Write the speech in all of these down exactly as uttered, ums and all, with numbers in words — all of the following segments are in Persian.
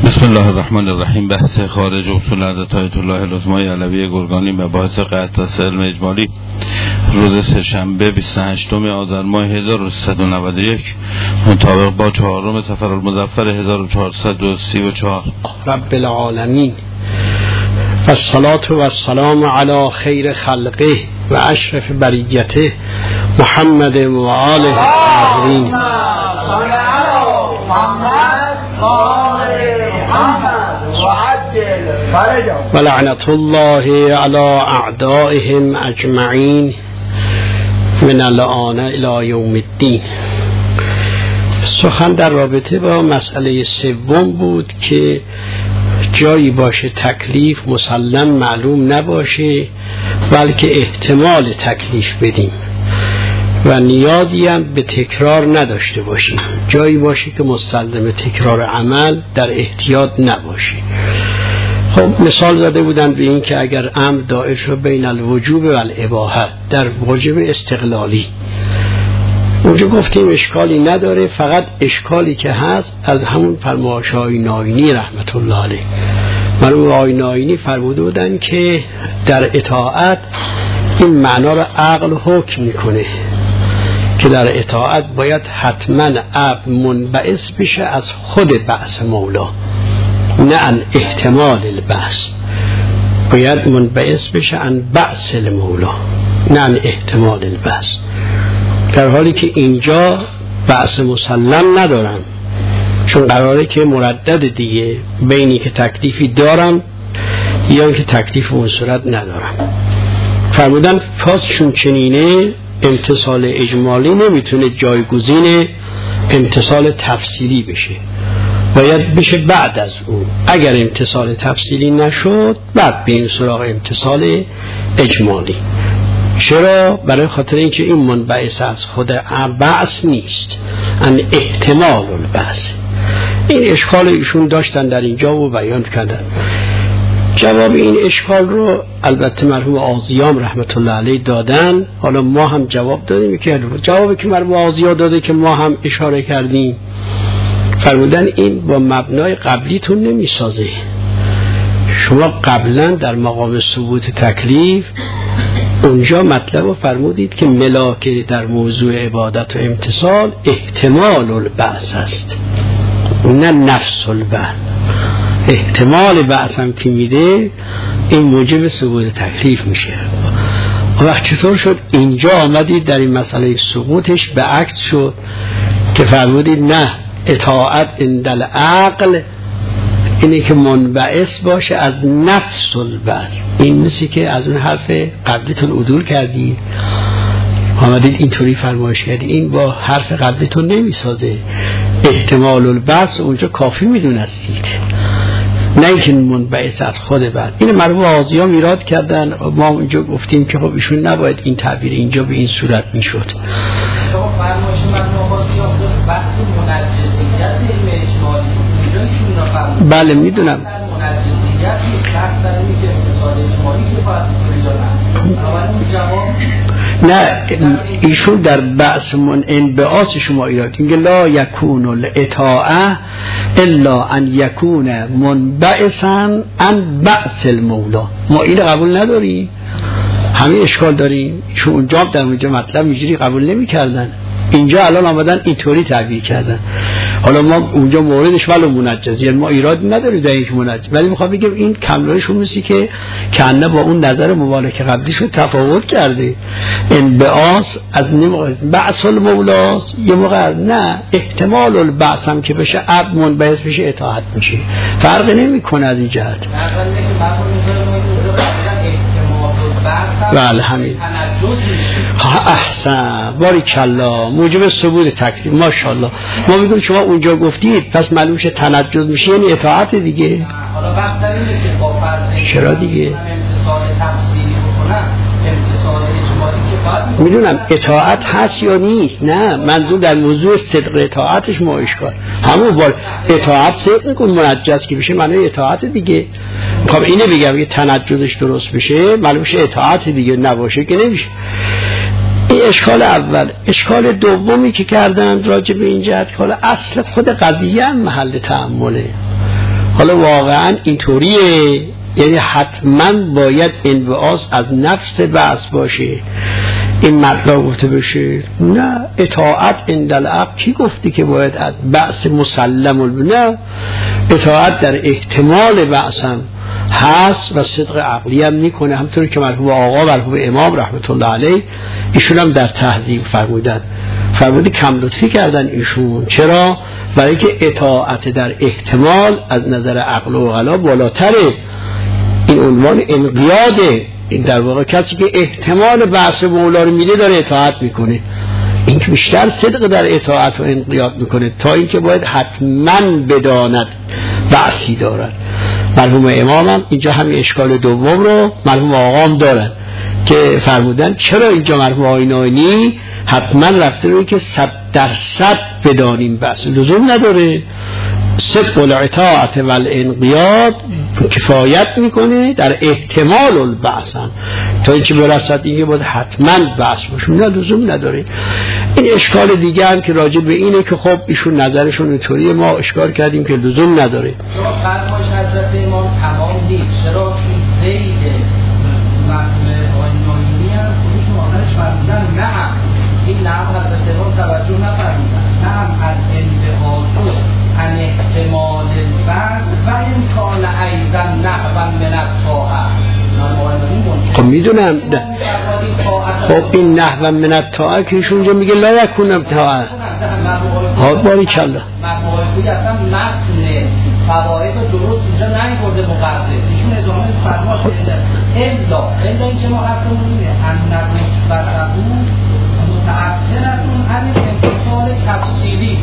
بسم الله الرحمن الرحیم. بحث خارج اصول حضرت آیت الله العظمی علوی گرگانی مباحث قطع علم اجمالی روز سه‌شنبه بیست و هشتم آذر ماه هزار و سیصد و نود و یک مطابق با چهارم صفر المظفر هزار و چهارصد و سی و چهار. رب العالمین و الصلاة و السلام علی خیر خلقه و اشرف بریته محمد و آله الطاهرین. و لعنت الله علی اعدائهم اجمعین من الآن الی یوم الدین. سخن در رابطه با مسئله سوم بود که جایی باشه تکلیف مسلم معلوم نباشه بلکه احتمال تکلیف بدیم و نیازی هم به تکرار نداشته باشیم. جایی باشه که مستلزم تکرار عمل در احتیاط نباشه. خب مثال زده بودن به این که اگر امر دائر شد بین الوجوب و الاباحه در واجب استقلالی، اونجا گفتیم اشکالی نداره، فقط اشکالی که هست از همون فرمایش‌های ناینی رحمت الله علیه. مرحوم آقای ناینی فرموده بودن که در اطاعت این معنا را عقل حکم میکنه که در اطاعت باید حتما عبد منبعث بشه از خود بعث مولا، نه ان احتمال البعث. باید منبعث بشه ان بعث المولا، نه ان احتمال البعث. در حالی که اینجا بعث مسلم ندارن، چون قراره که مردد دیگه بینی که تکلیفی دارن یا که تکلیف اون صورت ندارن. فرمودن پس چون چنینه امتصال اجمالی نمیتونه جایگزین امتصال تفصیلی بشه، باید بشه بعد از اون. اگر امتصال تفصیلی نشد بعد به این سراغ امتصال اجمالی. چرا؟ برای خاطر اینکه این منبعث از خود بعث نیست، ان احتمال البعث. این اشکال ایشون داشتن در اینجا و بیان کردن. جواب این اشکال رو البته مرحوم آذیام رحمت الله علیه دادن، حالا ما هم جواب دادیم. که جوابی که مرحوم آذیا داده که ما هم اشاره کردیم، فرمودن این با مبنای قبلیتون نمیسازه. شما قبلا در مقام ثبوت تکلیف اونجا مطلب رو فرمودید که ملاک در موضوع عبادت و امتصال احتمال البعث است، نه نفس البعث. احتمال بعث هم که میده این موجب ثبوت تکلیف میشه. وقت چطور شد اینجا آمدید در این مسئله سقوطش به عکس شد که فرمودید نه، اطاعت اندل عقل اینه که منبعث باشه از نفس البعث. این مثل که از اون حرف قبلیتون عدول کردید، آمدید اینطوری فرمایش کردید. این با حرف قبلیتون نمیسازه. احتمال البعث اونجا کافی میدونستید، نه اینکه منبعث از خود بعد. این مرحوم آذیام ایراد کردن، ما اونجا گفتیم که خب ایشون نباید این تعبیر اینجا به این صورت میشد. بله میدونم. نه ایشون در بحث من انبعاث شما ایراد اینکه لا یکون الاطاعه الا ان یکون منبعثا عن بعث المولا. ما این قبول نداریم، همین اشکال داریم. چون اونجا در اونجا مطلب میجوری قبول نمی کردن، اینجا الان آمدن اینطوری تعبیر کردن. حالا ما اونجا موردش ولو منجزی، ما ایراد نداریم در اینکه منجز، ولی میخوام بگم این کمالشون مثل که کنه با اون نظر مبالغه قبلیشون تفاوت کرده. انبعاث از بعث المولاست، یه موقع نه احتمال البعث هم که بشه عبد منبعث بشه اطاعت میشه، فرق نمیکنه از این جهت. بله همین. احسن باریکالله، موجب ثبوت تکلیف. ماشاءالله. ما میگیم شما اونجا گفتید پس معلوم شه تنجز میشه، یعنی اطاعت دیگه. حالا وقت داریم که با فرض چرا دیگه امتصال تفصیلی بکنم، امتصال اجمالی که باید میدونم اطاعت هست یا نیست. نه منظور در موضوع صدق اطاعتش ما اشکال همون بار اطاعت صدق کن منجز که بشه معنی اطاعت دیگه. خب اینه بگم که تنجزش درست بشه معلوم شه اطاعت دیگه، نباشه که نمیشه. این اشکال اول. اشکال دومی که کردن راجع به این جهت که اصل خود قضیه هم محل تأمله. حالا واقعا اینطوریه، یعنی حتما باید انبعاث از نفس بحث باشه این مطلب گفته بشه؟ نه، اطاعت اندل عقل کی گفتی که باید بحث مسلم؟ نه، اطاعت در احتمال بحثم هست و صدق عقلی هم میکنه، همطور که مرحوم آقا مرحوم امام رحمت الله علیه ایشون هم در تهذیب فرمودن، فرموده کم لطفی کردن ایشون. چرا؟ برای که اطاعت در احتمال از نظر عقل و عقلا بالاتره. این عنوان انقیاده. این در واقع کسی که احتمال بحث مولا رو میده داره اطاعت میکنه، این که بیشتر صدق در اطاعت و انقیاد میکنه تا اینکه باید حتما بداند بحثی دارد. مرحوم امام هم اینجا همین اشکال دوم رو مرحوم آقا هم دارن که فرمودن چرا اینجا مرحوم آینانی حتما رفته روی که صد درصد بدانیم بحث، لزوم نداره. صدق الاطاعت و الانقیاد کفایت میکنه در احتمال البعث هم تا اینکه برسد اینکه باید حتما بحث باشه، نه لزوم نداره. این اشکال دیگه هم که راجع به اینه که خب ایشون نظرشون اینطوریه، ما اشکال کردیم که لزوم نداره. شما فرمایش حضرت امام تمام نیست، چرا این زید مرحوم آینانی هم خودشون آخرش فرمودن نه این نه حضرت امام توجه نفرمودن، نه از انبعاث ان احتمال الفرد و امکان ایضا نحو من الطاعه. خب میدونم خب این نحو من الطاعه که ایشون اونجا میگه لا یکون طاعه ها باری کلا مقایدی اصلا متن فواید درست اینجا نمی‌برده مقدس، ایشون ادامه فرماش الا الا اینکه ما حرفمون اینه ان نسبته متأثرتون عن انفصال تفصیلی.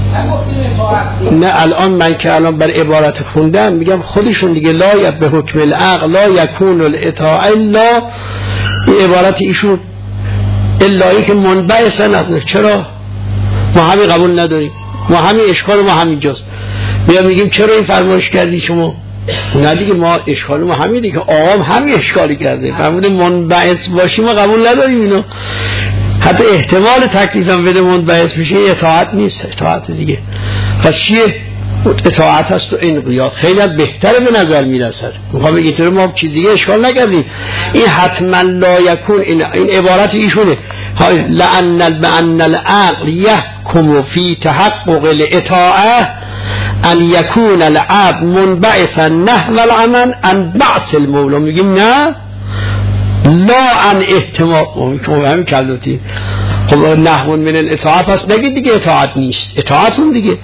نه الان من که الان بر عبارت خوندم میگم خودشون دیگه لا ی به حکم العقل لا یکون الاطاعه الا، این عبارت ایشون الایی که منبعث نداره. چرا؟ ما همین قبول نداریم، ما همین اشکال ما همینجاست. میام میگیم چرا این فرمایش کردی شما؟ نه دیگه ما اشکال ما همین دیگه، آقام همین اشکالی کرده فرموده منبعث باشی ما قبول نداریم اینو. حتی احتمال تکلیف هم بده منبعث بشه اطاعت نیست، اطاعت دیگه. پس چیه؟ اطاعت هست و انقیاد خیلی بهتره به نظر میرسد. میخوام بگید تو ما چیزی اشکال نکردیم. این حتما لا یکون این, این عبارت ایشونه لأن بأن العقل یحکم فی تحقق الاطاعه ان یکون العبد منبعثا نحو العمل ان بعث المولا. میگیم نه لا ان احتمال همین کلوتی. خب نحو من الاطاعه پس نگید دیگه اطاعت نیست، اطاعت اون دیگه.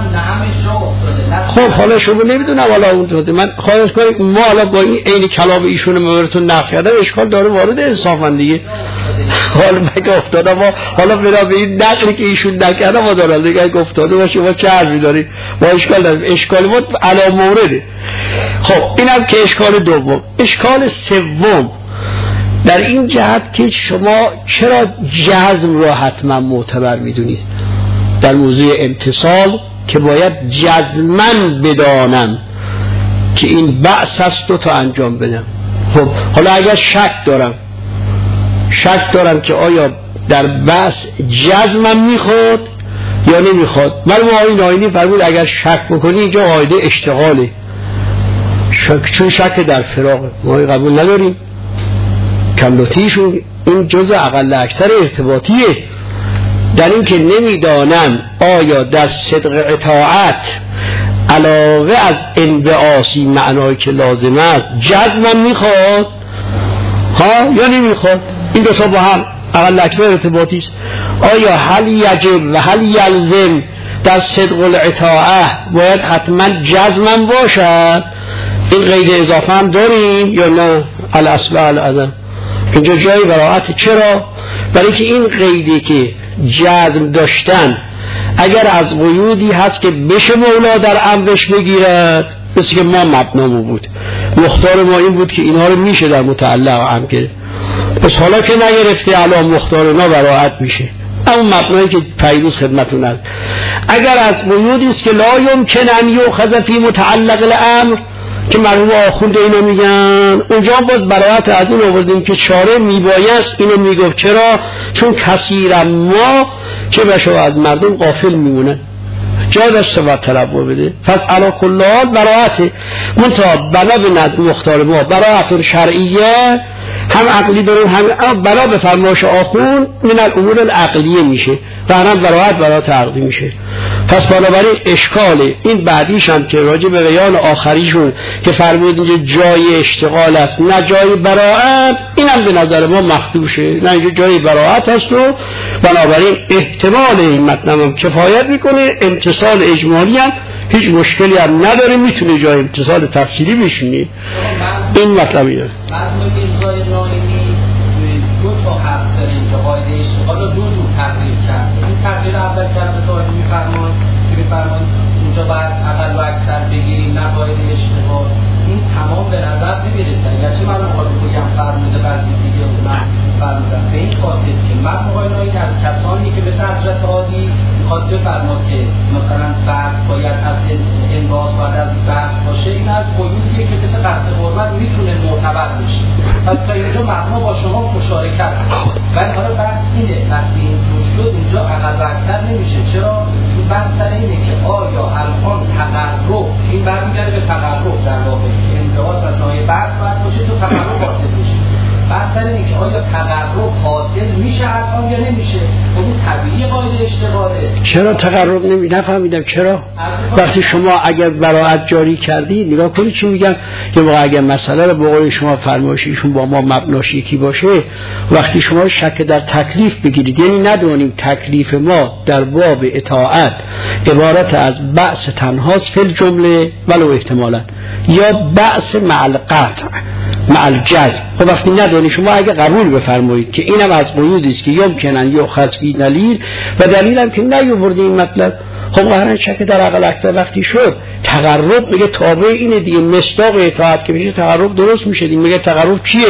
خب حالا شما نمیدونم حالا اون تو من خواهش کنم ما حالا با این عین کلام ایشون مورتون نقل کردم اشکال داره وارد انصافا دیگه. حالا مگه افتاده ما حالا بنا به این نقلی که ایشون نکرده ما دارم دیگه اگه افتاده باشه ما چه حرفی داریم؟ ما اشکال داریم، اشکال ما علا مورده. خب اینم که اشکال دوم. اشکال سوم در این جهت که شما چرا جزم را حتما معتبر میدونید در موضوع امتصال که باید جزمن بدانم که این بعث است و تا انجام بدم. خب حالا اگر شک دارم شک دارم که آیا در بعث جزمم میخواد یا نمیخواد، من آیین آیینی فرمود اگر شک بکنی اینجا قاعده اشتغاله، شک چون شک در فراغه ما قبول نداریم. کملوتیشون این جزء اقل اکثر ارتباطیه در این که نمیدانم آیا در صدق اطاعت علاوه از انبعاثی معنایی که لازم است جزمم میخواد ها یا نمیخواد. این دو تا با هم اقل اکثر ارتباطی است. آیا هل یجب و هل یلزم در صدق الاطاعه باید حتما جزمم باشد؟ این قید اضافه هم داریم یا نه؟ الاصل العدم اینجا جای براعت. چرا؟ برای که این قیدی که جزم داشتن اگر از قیودی هست که بشه مولا در امرش بگیرد، مثل که ما مبنامو بود مختار ما این بود که اینها رو میشه در متعلق هم گرفت، پس حالا که نگرفته علا مختارنا براعت میشه. اما مبنایی که پیروز خدمتون هست اگر از قیودی است که لا یمکن ان یؤخذ فی متعلق الامر که مرحوم آخوند اینو میگن، اونجا باز برایت از این آوردیم که چاره میبایست اینو میگفت. چرا؟ چون کثیرا ما که بشو از مردم غافل میمونن، جا داشته با تنوع بده. پس علا کل حال براعته منتها بنا به نظر مختار ما براعت شرعیه هم عقلی داریم هم بنا به فرمایش آخون من الامور العقلیه میشه و هم براعت براعت عقلی میشه. پس بنابراین اشکال این بعدیش هم که راجع به بیان آخریشون که فرمود اینجا جای اشتغال است نه جای براعت، این هم به نظر ما مخدوشه، نه اینجا جای براعت هست و بنابراین احتمال این مطلب هم کفایت میکنه. امتصال اجمالی هم هیچ مشکلی هم نداره، میتونه جای امتصال تفصیلی بشینه. این مطلبی هست. دو تا حرف داره اینجا قاعده اشتغال رو دو جور تقریب کرد. این تقریب اول که از داری میفرمان که میفرمان اونجا باید اقل و اکثر بگیریم نه قاعده اشتغال، این تمام به نظر نمیرسن. گرچه من مقابل بگم فرموده بعضی دیگه من فرمودم به این خاطر که من مقایل از کسانی که به حضرت عالی میخواد بفرماد که مثلا فرد باید از انباز باید از فرد باشه، این از قیودیه که مثل قصد قربت میتونه معتبر بشه. پس تا اینجا مقام با شما مشارکت ولی حالا بحث اینه وقتی این شد اینجا اقل و اکثر نمیشه. چرا؟ چون بحث سر اینه که آیا الان تقرب، این برمیگرده به تقرب در واقع انتقاض از نایه بحث باید باشه تو تقرب حاصل بشه. بحث سر اینه که آیا تقرب حاصل میشه الان یا نمیشه. خب این طبیعی قاعده اشتغاله. چرا تقرب نمی نفهمیدم چرا؟ وقتی شما اگر براعت جاری کردی نگاه کنید چی میگم که واقعا اگر مسئله رو به قول شما فرمایشیشون با ما مبناش یکی باشه، وقتی شما شک در تکلیف بگیرید یعنی ندونیم تکلیف ما در باب اطاعت عبارت از بعث تنهاست فی الجمله ولو احتمالا یا بعث مع القطع مع الجزم. خب وقتی ندونی شما اگه قبول بفرمایید که اینم از قیودی است که یمکنن یا خصفی دلیل و دلیلم که نیاوردی این مطلب، خب قرار شک در عقل اکثر وقتی شد تقرب میگه تابع اینه دیگه، مصداق اطاعت که میشه تقرب درست میشه دیگه. میگه تقرب چیه؟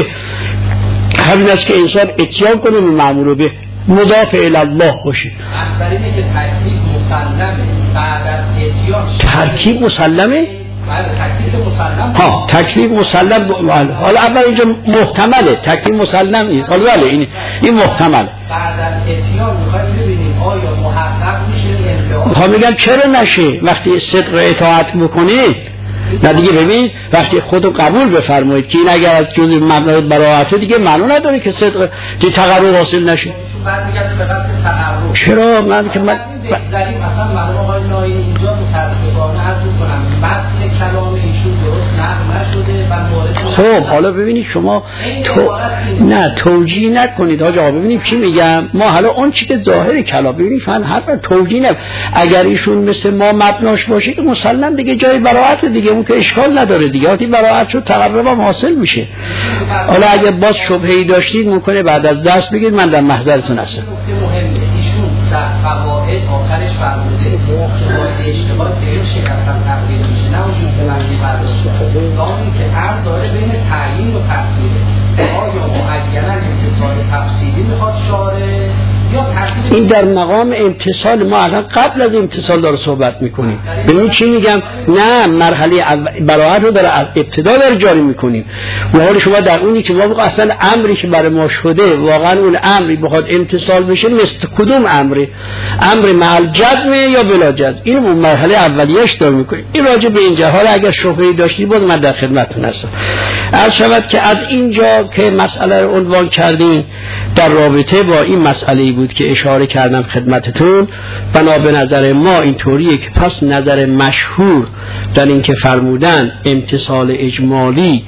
همین است که انسان اتیان کنه به مأمور به مضاف الی الله باشه. اصلا اینه که ترکیب مسلمه بعد از اتیان. ترکیب مسلمه؟ بله تکلیف مسلم. ها تکلیف مسلم. حالا اول اینجا محتمله، تکلیف مسلم نیست. حالا بله این این محتمل. بعد از اتیان میخوایم ببینیم آیا محقق میشه ها میگم چرا نشه وقتی صدق و اطاعت بکنید. نه دیگه ببین وقتی خودو قبول بفرمایید که این اگر از جزء مبنای براعت دیگه معنی نداره که صدق که تقرر حاصل نشه. بعد میگم به قصد تقرر. چرا من که من بگذاریم مثلا مرحوم آقای ناینی اینجا متاسفانه عرض کنم متن کلام ایشون درست نقل نشده و مورد. خب حالا ببینید شما تو... نه توجیه نکنید حاج آقا. ببینید چی میگم ما حالا اون چی که ظاهر کلام ببینید فن حرف توجیه نه. اگر ایشون مثل ما مبناش باشه که مسلم دیگه جای براعت دیگه اون که اشکال نداره دیگه. وقتی براعت شد تقرب هم حاصل میشه. حالا اگه باز شبهه‌ای داشتید ممکنه بعد از درس بگید من در محضرتون هستم. ایشون در فواید آخرش فرموده که قاعده اشتغال به این شکل تقدیر میشه نه اونجور که من می‌پردازم. دانی که هر داره بین تعیین و تفصیل آیا معیناً امتصال تفصیلی میخواد شاره یا تفصیل. این در مقام امتصال ما الان قبل از امتصال داره صحبت میکنیم. ببینید چی میگم نه مرحله براعت رو داره از ابتدا داره جاری میکنیم. و حال شما در اونی که ما اصلا امری که برای ما شده واقعا اون امری بخواد امتصال بشه مثل کدوم امری؟ امر مع الجزم یا بلا جزم؟ اینو اون مرحله اولیه‌اش داره میکنیم. این راجع به اینجا حالا اگر شبهه‌ای داشتی باز من در خدمتتون هستم. عرض شود که از اینجا که مسئله رو عنوان کردیم در رابطه با این مسئله بود که اشاره کردم خدمتتون. بنا به نظر ما اینطوریه که پس نظر مشهور در این که فرمودن امتصال اجمالی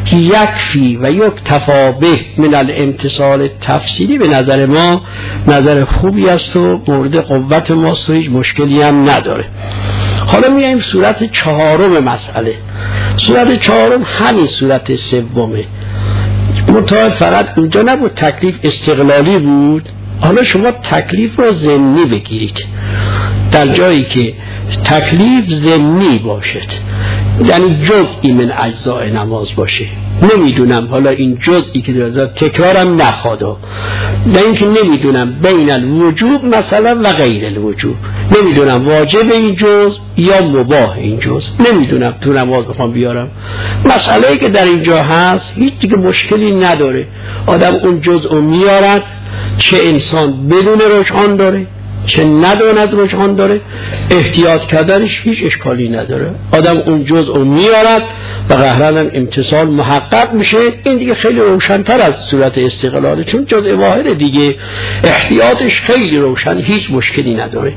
یکفی و یک تفابه من الامتصال تفصیلی به نظر ما نظر خوبی است و مورد قوت ماست و هیچ مشکلی هم نداره. حالا میایم صورت چهارم مسئله. صورت چهارم همین صورت سومه. منتها فقط اونجا نبود تکلیف استقلالی بود. حالا شما تکلیف را ضمنی بگیرید در جایی که تکلیف ضمنی باشد، یعنی جزئی من اجزاء نماز باشه. نمیدونم حالا این جزئی که در تکرارم نخواده، نه اینکه نمیدونم بین الوجوب مثلا و غیر الوجوب، نمیدونم واجب این جز یا مباح این جز، نمیدونم تو نماز بخوام بیارم. مسئله‌ای که در اینجا هست هیچ دیگه مشکلی نداره. آدم اون جزء رو میارد، چه انسان بدون رجحان داره چه نداند رجحان داره، احتیاط کردنش هیچ اشکالی نداره. آدم اون جزء رو میارد و قهرن هم امتصال محقق میشه. این دیگه خیلی روشن‌تر از صورت استقلاله، چون جزء واحد دیگه احتیاطش خیلی روشن، هیچ مشکلی نداره.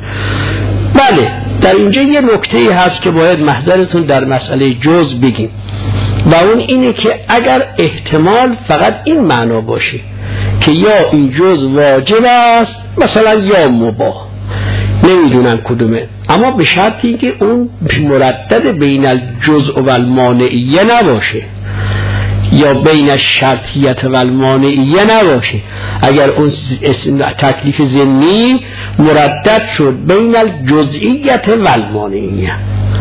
بله، در اینجا یه نکته‌ای هست که باید محضرتون در مسئله جزء بگیم و اون اینه که اگر احتمال فقط این معنا باشه که یا این جزء واجب است مثلا یا مباح، نمیدونم کدومه، اما به شرطی که اون مردد بین الجزء و المانعیه نباشه یا بین الشرطیت و المانعیه نباشه. اگر اون تکلیف ضمنی مردد شد بین الجزئیت و المانعیه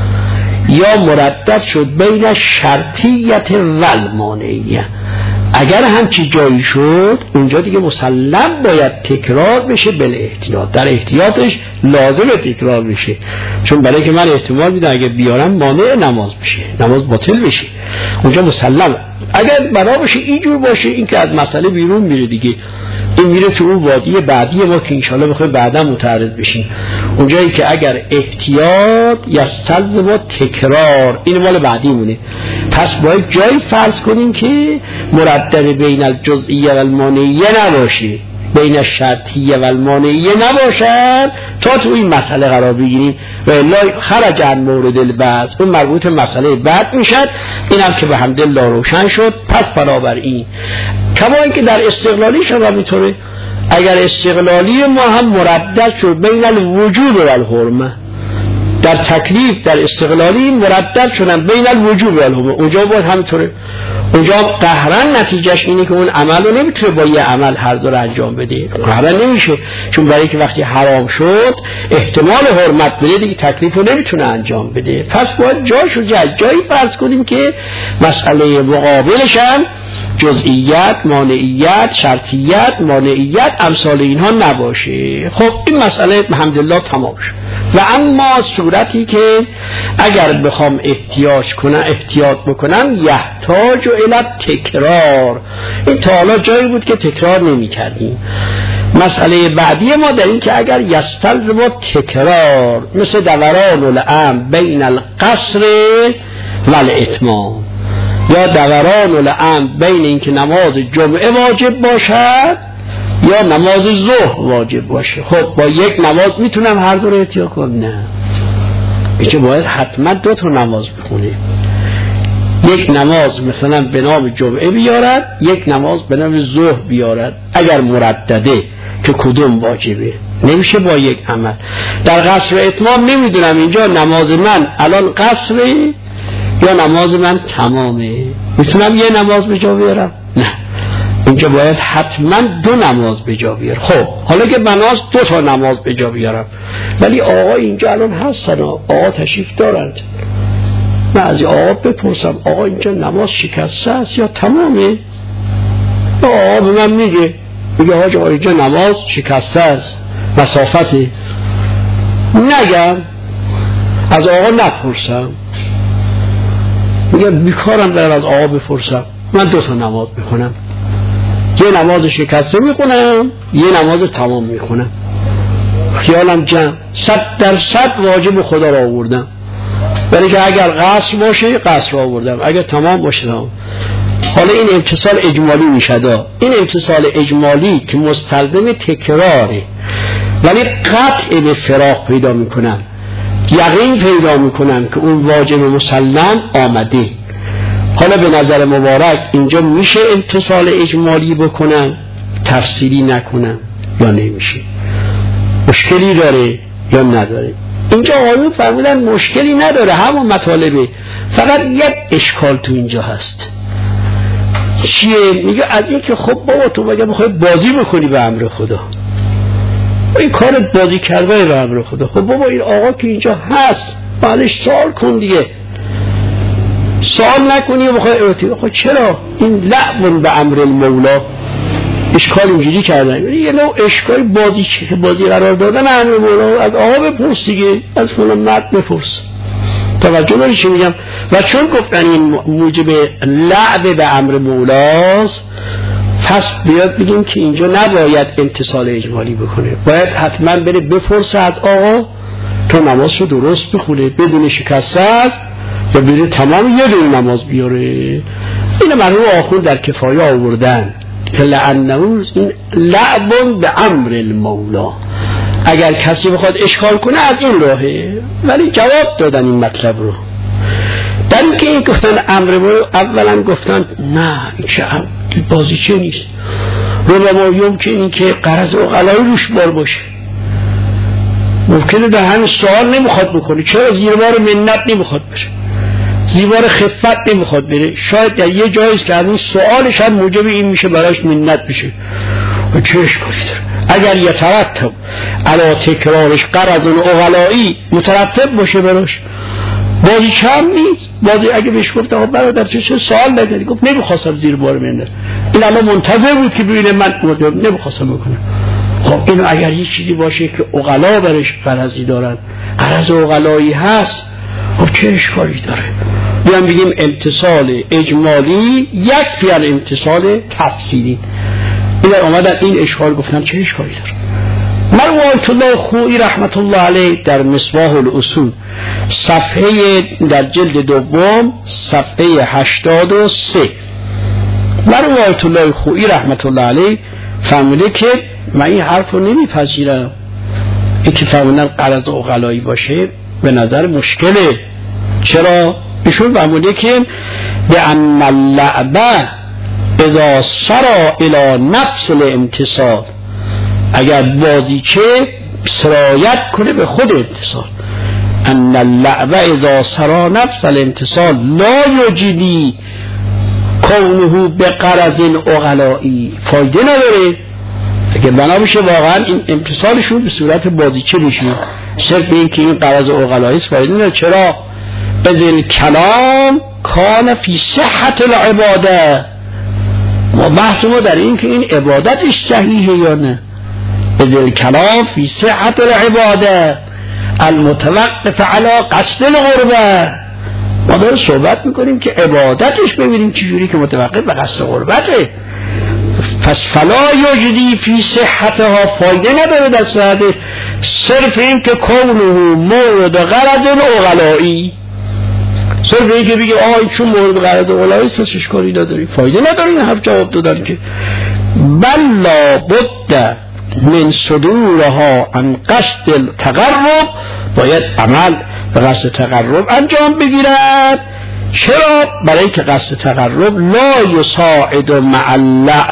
یا مردد شد بین الشرطیت و المانعیه، اگر همچی جایی شد اونجا دیگه مسلم باید تکرار بشه بل احتیاط. در احتیاطش لازم تکرار بشه، چون برای که من احتمال میدم اگه بیارم مانع نماز بشه، نماز باطل بشه. اونجا مسلم اگر بنا باشه اینجور باشه، این که از مسئله بیرون میره دیگه، این میره تو اون وادی بعدی ما که انشالله بخواه بعدا متعرض بشیم، اونجایی که اگر احتیاط یستلزم تکرار، این مال بعدی مونه. پس باید جایی فرض کنیم که مردد بین الجزئیه و المانعیه نباشه، بین الشرطیه و المانعیه نباشد تا تو این مسئله قرار بگیریم و الا خرج عن مورد البحث، اون مربوط مسئله بعد میشد. این هم که به حمدالله روشن شد. پس بنابراین کما اینکه در استقلالی شما میتونه، اگر استقلالی ما هم مردد شد بین الوجوب و الحرمه، در تکلیف در استقلالی مردد شدن بین الوجوب و الحرمه، اونجا باید همینطوره. اونجا قهرن نتیجهش اینه که اون عمل رو نمیتونه با یه عمل هر دو رو انجام بده، قهرن نمیشه، چون برای که وقتی حرام شد احتمال حرمت بده دیگه تکلیف رو نمیتونه انجام بده. پس باید جاشو جای جایی فرض کنیم که مسئله مقابلش هم جزئیت، مانعیت، شرطیت، مانعیت امثال اینها نباشه. خب این مسئله الحمدلله تمام شد. و اما صورتی که اگر بخوام احتیاط کنم احتیاط بکنم یحتاج الی تکرار، این تا حالا جایی بود که تکرار نمی کردیم. مسئله بعدی ما در این که اگر یستلزم تکرار، مثل دوران الامر بین القصر و الاتمام، یا دوران الامر بین این که نماز جمعه واجب باشد یا نماز ظهر واجب باشه. خب با یک نماز میتونم هر دو رو احتیاط کنم؟ نه، اینکه باید حتما دو تا نماز بخونه. یک نماز مثلا به نام جمعه بیارد، یک نماز به نام ظهر بیارد اگر مردده، که کدوم واجبه؟ نمیشه با یک عمل. در قصر و اتمام نمیدونم اینجا نماز من الان قصره یا نماز من تمامه، میتونم یه نماز به جا بیارم؟ نه، اینجا باید حتما دو نماز به جا بیارم. خب حالا که بناس دو تا نماز به جا بیارم، ولی آقا اینجا الان هستن، آقا تشریف دارند، من از آقا بپرسم آقا اینجا نماز شکسته است یا تمامه؟ آقا به من میگه میگه حاج آقا اینجا نماز شکسته است، مسافته. نگم از آقا نپرسم، میگم بیکارم برم از آقا بپرسم، من دو تا نماز میخونم، یه نماز شکسته میخونم یه نماز تمام میخونم، خیالم جمع، صد درصد واجب خدا را آوردم. برای که اگر قصر باشه قصر را آوردم، اگر تمام باشه تمام. حالا این امتصال اجمالی میشد، این امتصال اجمالی که مستلزم تکراره ولی قطع به فراق پیدا میکنم، یقین پیدا میکنم که اون واجب مسلم آمده. حالا به نظر مبارک اینجا میشه امتصال اجمالی بکنم، تفصیلی نکنم یا نمیشه؟ مشکلی داره یا نداره؟ اینجا آقایون فرمودن مشکلی نداره، همون مطالبه، فقط یک اشکال تو اینجا هست. چیه؟ میگه از این که خب بابا تو بگه بخوای بازی بکنی به امر خدا، این کارت بازی کرده به امر خدا. خب بابا این آقا که اینجا هست بعدش سوال کن دیگه، سوال نکنی و بخوای ارتباط. خب چرا؟ این لعب به امر المولا، اشکال اینجوری کردن، یه نوع اشکال بازی که بازی قرار دادن امر مولا. از آقا بپرس دیگه، از فلان مرد بپرس. توجه داری چی میگم؟ و چون گفتن این موجب لعب به امر مولاست، پس بیاد بگیم که اینجا نباید امتثال اجمالی بکنه، باید حتما بره بپرسه از آقا تو نماز رو درست بخونه بدون شکسته است یا بره تمام یه دون نماز بیاره. این مرحوم آخوند در کفایه آوردن که لعنه این لعب به امر المولا، اگر کسی بخواد اشکال کنه از این راهه، ولی جواب دادن این مطلب رو. در این که این گفتن امر مولا، اولا گفتن نه این چه بازیچه نیست، ربما یمکن این که قرض عقلایی روش بار باشه، ممکنه در همین سوال نمیخواد بکنه، چرا زیر بار منت نمیخواد بشه، زیر بار خفت نمیخواد بره، شاید در یه جاییست که از این سوالش هم موجب این میشه براش منت بشه و چه اشکالی داره. اگر یترتب علی تکرارش قرض عقلایی مترتب باشه براش بازی چم نیست. بازی اگه بهش گفت آقا برادر چه سوال نکردی، گفت نمیخواستم زیر بار منت، این الان منتظر بود که ببینه من نمیخواستم بکنم. خب اینو اگر یه چیزی باشه که عقلا برش قرضی دارن، قرض عقلایی هست، خب چه اشکالی داره؟ بیان بگیم امتصال اجمالی یک فیان امتصال تفصیلی. این در آمدن این اشکال گفتن چه اشکالی داره؟ مرحوم آیت الله خویی رحمت الله علیه در مصباح الاصول صفحه در جلد دوم صفحه هشتاد و سه مرحوم آیت الله خویی رحمت الله علیه فهمیده که من این حرف رو نمیپذیرم، این که فرمودن قرض عقلایی باشه به نظر مشکله. چرا؟ ایشون فهمیده که به ان اللعبه اذا سرا الى نفس الامتصال، اگر بازیچه سرایت کنه به خود امتصال، ان اللعبه اذا سرا نفس الامتصال لا یجدی کونه به قرض عقلایی، فایده نداره. اگه بنا بشه واقعا این امتصالشون به صورت بازیچه میشه، صرف به این که این قرض عقلایی فایده نداره. چرا؟ بذل کلام کان فی صحت العباده، ما بحث ما در این که این عبادتش صحیحه یا نه. بذل کلام فی صحت العباده المتوقف علی قصد القربه، ما داره صحبت میکنیم که عبادتش ببینیم چجوری که متوقف به قصد قربته. پس فلا یجدی فی صحتها، فایده نداره در صحتش، صرف این که کونه مورد غرض عقلایی، صرف این که بگه آهای چون مورد غرض عقلایی پس اشکالی نداری، فایده نداره. این حرف جواب دادن که بل لا بد من صدورها عن قصد التقرب، باید عمل به قصد تقرب انجام بگیرد. چرا؟ برای که قصد تقرب لا یساعد مع اللعب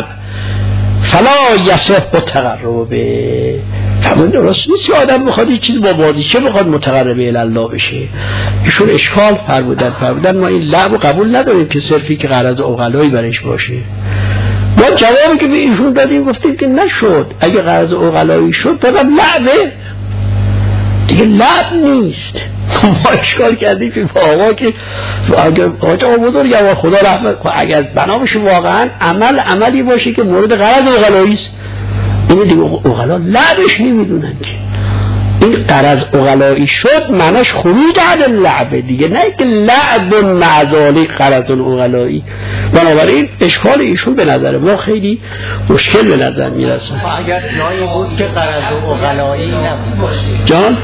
فلا یصح تقرب. فرمون درست نیست که آدم بخواد یه چیز با بازیچه بخواد متقرب الی الله بشه. ایشون اشکال فرمودن فرمودن ما این لعب رو قبول نداریم که صرفی که قرض عقلایی برش باشه. ما جوابی که به ایشون دادیم گفتیم که نشد، اگه قرض عقلایی شد فقط لعبه دیگه، لعب نیست. ما اشکال کردیم که آقا که آقا بزرگ یا خدا رحمت، اگر بنا بشه واقعا عمل عملی باشه که مورد قرض عقلایی است، این دیگه عقلا لعبش نمیدونن که این قرض عقلایی شد معناش خروج عن لعبه دیگه، نه که لعب معذالی قرض عقلایی. بنابراین اشکال ایشون به نظر ما خیلی مشکل به نظر میرسه. اگر جایی بود که قرض عقلایی نبود باشه جان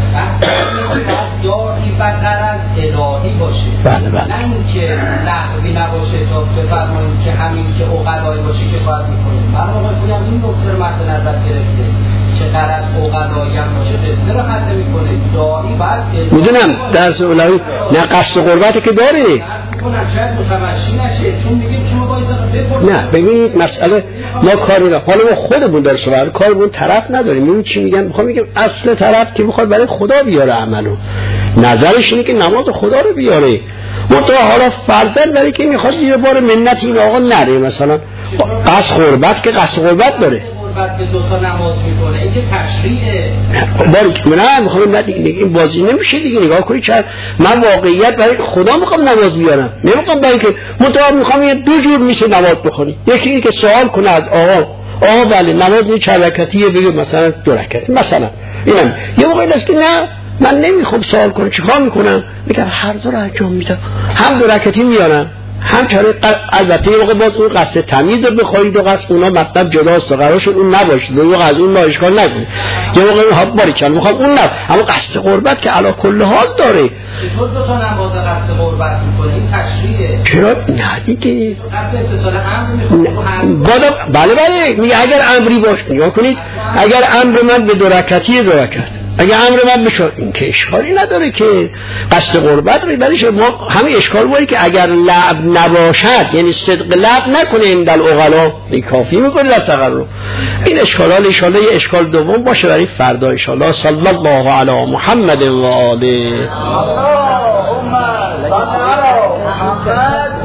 داری و قرض الهی باشه، بله بله، نه اینکه لغوی نباشه تا بفرمایید که همین که عقلایی باشه که باید میکنیم. من موقع بودم این نکته رو مد نظر گرفته که قرض عقلایی هم باشه قصه رو حل میکنه، داری باید میدونم درس اولایی نه قصد قربت که داره شاید متمشی نشه، چون میگیم شما باید نه. ببینید مسئله ما کاری را حالا ما خودمون در سوال کارمون طرف نداریم. ببین چی میگن، میخوام میگم اصل طرف که میخواد برای خدا بیاره عملو، نظرش اینه که نماز خدا رو بیاره، منتها حالا فرضاً برای که میخواد زیر بار منت این آقا نره، مثلا قصد قربت که قصد قربت داره به دو تا نماز میکنه، این که تشریعه باری نه میخوام نه دیگه این بازی نمیشه دیگه. نگاه کنید چرا من واقعیت برای خدا میخوام نماز بیارم، نمیخوام برای که متأ میخوام یه دو جور میشه نماز بخونی. یکی این که سوال کنه از آقا آقا بله نماز چند رکعتیه، بگه مثلا دو رکعت مثلا، اینم یه موقعی است که نه من نمیخوام سوال کنم چیکار میکنم، میگم هر دو رو انجام میدم، هم دو رکعتی میارم همچنین البته یه موقع باز اون قصد تمیز رو بخورید و قصد اونا مطلب جداست و قرار شد اون نباشید و از اون ما اشکال نکنید. یه موقع اون ها باریکن میخوام اون نب اما قصد قربت که علا کل حال داره. چطور دو تا نماز قصد قربت میکنه؟ این تشریعه. چرا؟ نه دیگه قصد اتصال امر میخوام. بله بله میگه اگر امری باشه نگاه کنید اگر امر من به دو رکعتی دو رکعت اگر امر من بشه این که اشکالی نداره که قصد قربت رو برایش ما همه اشکال بود که اگر لعب نباشد یعنی صدق لعب نکنه این دل اغلا این کافی میکنه در تقرب. این اشکالات ان شاء الله یه اشکال دوم باشه برای فردا ان شاء الله. صلی الله علی محمد و آله. اللهم صل علی محمد